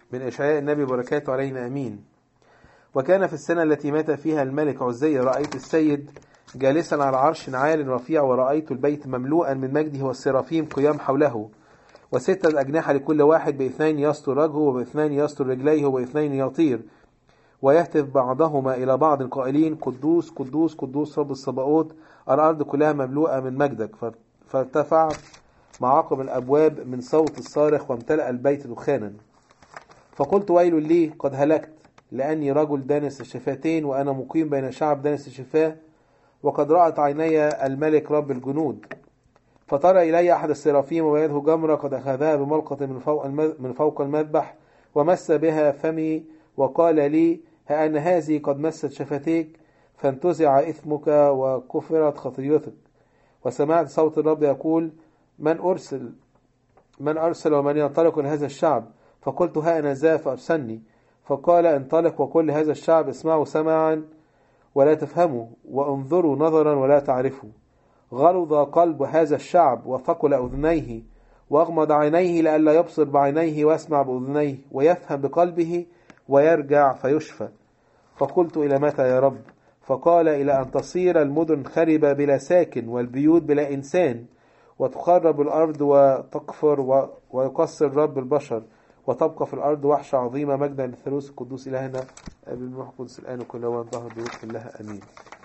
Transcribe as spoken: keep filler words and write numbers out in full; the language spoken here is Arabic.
من إشعياء النبي بركاته علينا أمين. وكان في السنة التي مات فيها الملك عزية رأيت السيد جالسا على عرش عال رفيع، ورأيت البيت مملوءا من مجده والسرافيم قيام حوله، وستة أجنحة لكل واحد، باثنين يستر وجهه وباثنين يستر رجليه وباثنين يطير، ويهتف بعضهما إلى بعض قائلين قدوس قدوس قدوس رب الصباؤوت، الأرض كلها مملوءة من مجدك. فارتفعت معاقم الأبواب من صوت الصارخ، وامتلأ البيت دخانا. فقلت ويل لي، قد هلكت، لأني رجل دانس الشفتين، وأنا مقيم بين شعب دانس الشفاه، وقد رأت عيني الملك رب الجنود. فطرى إلي أحد السرافيم ويده جمرة قد أخذها بملقة من فوق من فوق المذبح، ومس بها فمي، وقال لي ها أن هذه قد مست شفتيك، فانتزع إثمك وكفرت خطيتك. وسمعت صوت الرب يقول من أرسل من أرسل ومن ينطلق لهذا الشعب؟ فقلت ها أنا ذا فأرسلني. فقال انطلق وقل لهذا الشعب اسمعوا سماعا ولا تفهموا، وانظروا نظرا ولا تعرفوا. غلظ قلب هذا الشعب وثقل أذنيه، وأغمض عينيه لئلا يبصر بعينيه ويسمع بأذنيه ويفهم بقلبه ويرجع فيشفى. فقلت إلى متى يا رب؟ فقال إلى أن تصير المدن خربة بلا ساكن، والبيوت بلا إنسان، وتخرب الأرض وتكفر، ويقصر رب البشر، وتبقى في الأرض وحشة عظيمة. مجدا للثالوث القدوس إلهنا أبي المروح القدس الآن وكل وان ظهر بروح الله. أمين.